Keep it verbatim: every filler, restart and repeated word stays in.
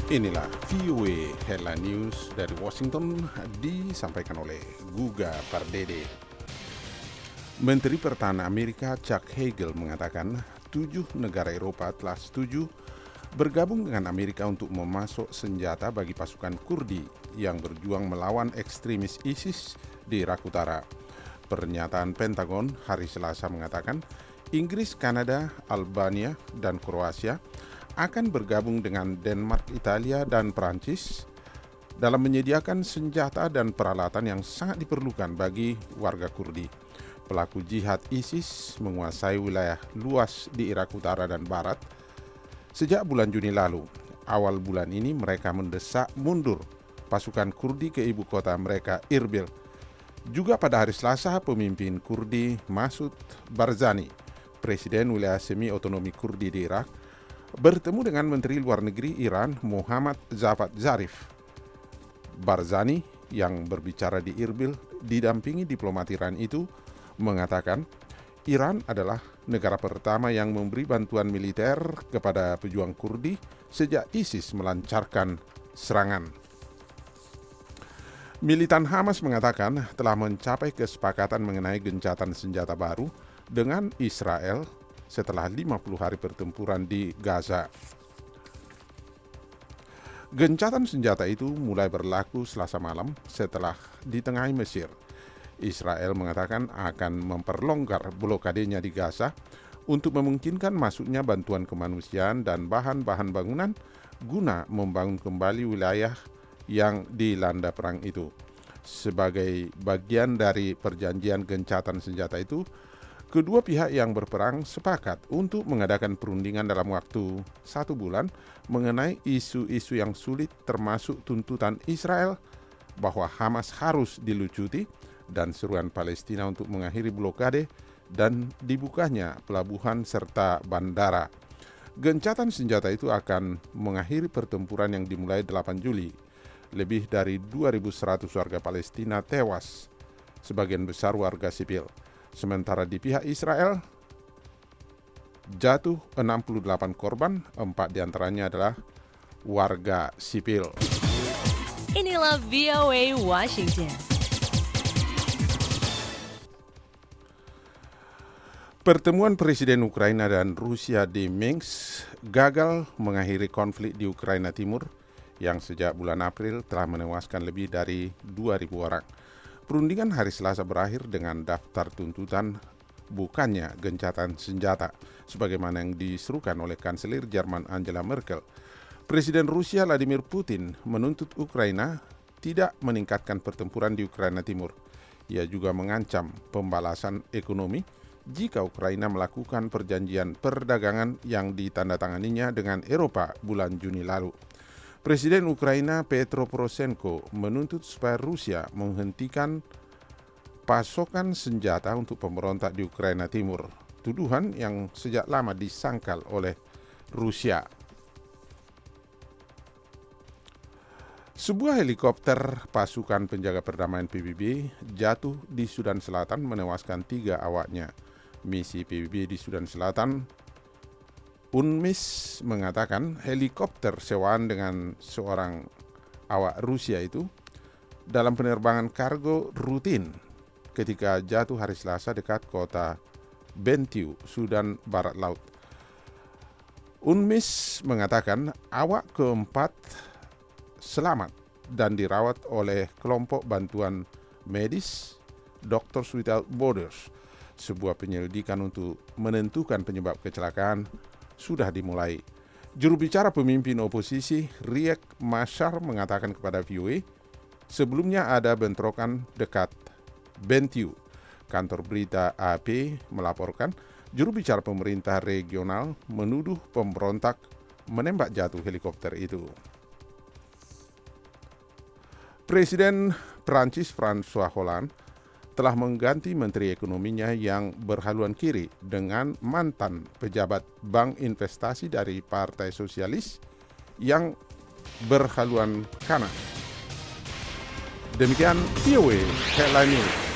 Inilah V O A Headline News dari Washington disampaikan oleh Guga Pardede. Menteri Pertahanan Amerika Chuck Hagel mengatakan tujuh negara Eropa telah setuju bergabung dengan Amerika untuk memasok senjata bagi pasukan Kurdi yang berjuang melawan ekstremis ISIS di Irak Utara. Pernyataan Pentagon hari Selasa mengatakan Inggris, Kanada, Albania, dan Kroasia akan bergabung dengan Denmark, Italia, dan Prancis dalam menyediakan senjata dan peralatan yang sangat diperlukan bagi warga Kurdi. Pelaku jihad ISIS menguasai wilayah luas di Irak Utara dan Barat sejak bulan Juni lalu. Awal bulan ini mereka mendesak mundur pasukan Kurdi ke ibu kota mereka Irbil. Juga pada hari Selasa, pemimpin Kurdi Masoud Barzani, presiden wilayah semi-otonomi Kurdi di Irak, bertemu dengan Menteri Luar Negeri Iran Muhammad Javad Zarif. Barzani yang berbicara di Irbil didampingi diplomat Iran itu mengatakan Iran adalah negara pertama yang memberi bantuan militer kepada pejuang Kurdi sejak ISIS melancarkan serangan. Militan Hamas mengatakan telah mencapai kesepakatan mengenai gencatan senjata baru dengan Israel setelah lima puluh hari pertempuran di Gaza. Gencatan senjata itu mulai berlaku Selasa malam setelah ditengahi Mesir. Israel mengatakan akan memperlonggar blokadenya di Gaza untuk memungkinkan masuknya bantuan kemanusiaan dan bahan-bahan bangunan guna membangun kembali wilayah yang dilanda perang itu. Sebagai bagian dari perjanjian gencatan senjata itu, kedua pihak yang berperang sepakat untuk mengadakan perundingan dalam waktu satu bulan mengenai isu-isu yang sulit termasuk tuntutan Israel bahwa Hamas harus dilucuti dan seruan Palestina untuk mengakhiri blokade dan dibukanya pelabuhan serta bandara. Gencatan senjata itu akan mengakhiri pertempuran yang dimulai delapan Juli. Lebih dari dua ribu seratus warga Palestina tewas, sebagian besar warga sipil. Sementara di pihak Israel, jatuh enam puluh delapan korban, empat diantaranya adalah warga sipil. Inilah V O A Washington. Pertemuan Presiden Ukraina dan Rusia di Minsk gagal mengakhiri konflik di Ukraina Timur yang sejak bulan April telah menewaskan lebih dari dua ribu orang. Perundingan hari Selasa berakhir dengan daftar tuntutan bukannya gencatan senjata, sebagaimana yang diserukan oleh Kanselir Jerman Angela Merkel. Presiden Rusia Vladimir Putin menuntut Ukraina tidak meningkatkan pertempuran di Ukraina Timur. Ia juga mengancam pembalasan ekonomi jika Ukraina melakukan perjanjian perdagangan yang ditandatanganinya dengan Eropa bulan Juni lalu. Presiden Ukraina Petro Poroshenko menuntut supaya Rusia menghentikan pasokan senjata untuk pemberontak di Ukraina Timur, tuduhan yang sejak lama disangkal oleh Rusia. Sebuah helikopter pasukan penjaga perdamaian P B B jatuh di Sudan Selatan menewaskan tiga awaknya. Misi P B B di Sudan Selatan, U N M I S, mengatakan helikopter sewaan dengan seorang awak Rusia itu dalam penerbangan kargo rutin ketika jatuh hari Selasa dekat kota Bentiu, Sudan Barat Laut. U N M I S mengatakan awak keempat selamat dan dirawat oleh kelompok bantuan medis Doctors Without Borders. Sebuah penyelidikan untuk menentukan penyebab kecelakaan sudah dimulai. Juru bicara pemimpin oposisi Riek Machar mengatakan kepada V O A, sebelumnya ada bentrokan dekat Bentiu. Kantor berita A P melaporkan juru bicara pemerintah regional menuduh pemberontak menembak jatuh helikopter itu. Presiden Prancis François Hollande telah mengganti menteri ekonominya yang berhaluan kiri dengan mantan pejabat bank investasi dari Partai Sosialis yang berhaluan kanan. Demikian V O A Headline News.